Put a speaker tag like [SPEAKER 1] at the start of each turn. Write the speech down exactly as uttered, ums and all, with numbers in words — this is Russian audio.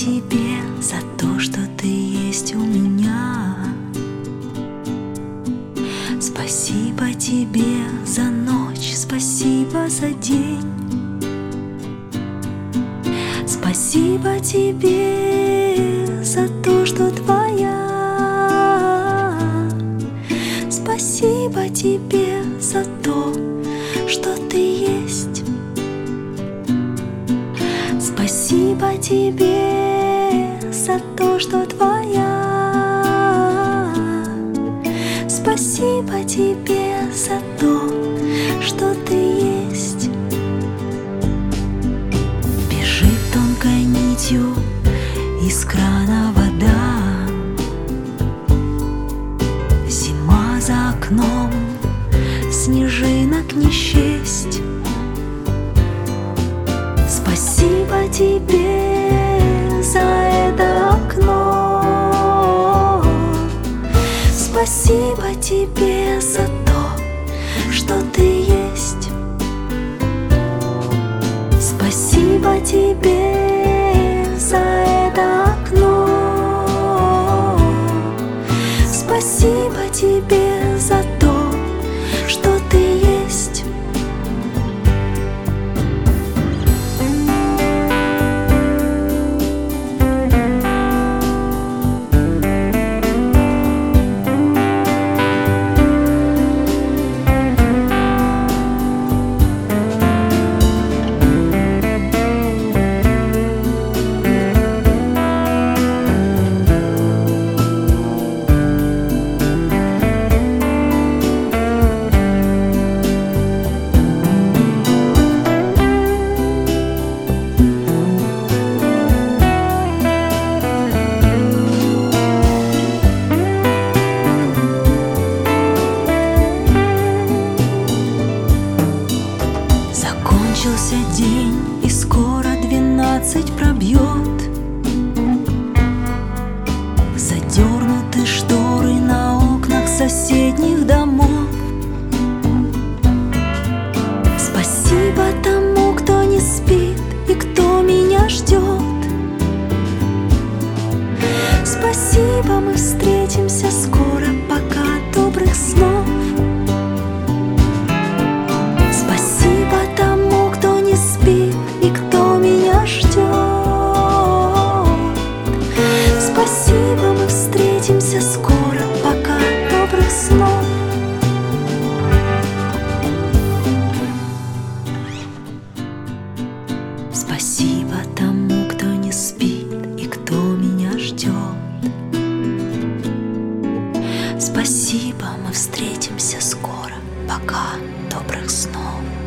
[SPEAKER 1] тебе за то, что ты есть у меня. Спасибо тебе за ночь, спасибо за день. Спасибо тебе за то, что твоя. Спасибо тебе за то, что ты есть. Спасибо тебе за то, что твоя. Спасибо тебе за то, что ты есть. Бежит тонкой нитью из крана вода. Зима за окном, снежинок не счесть. Спасибо тебе за это окно. Спасибо тебе за то, что ты есть. Спасибо тебе за это окно. Спасибо тебе за то, что ты есть. Закончился день, и скоро двенадцать пробьет. Задернуты шторы на окнах соседних домов. Спасибо тому, кто не спит и кто меня ждет. Спасибо, мы встретимся скоро, пока добрых снов. Спасибо тому, кто не спит и кто меня ждет. Спасибо, мы встретимся скоро, пока добрых снов. Спасибо тому, кто не спит и кто меня ждет. Спасибо, мы встретимся скоро, пока добрых снов.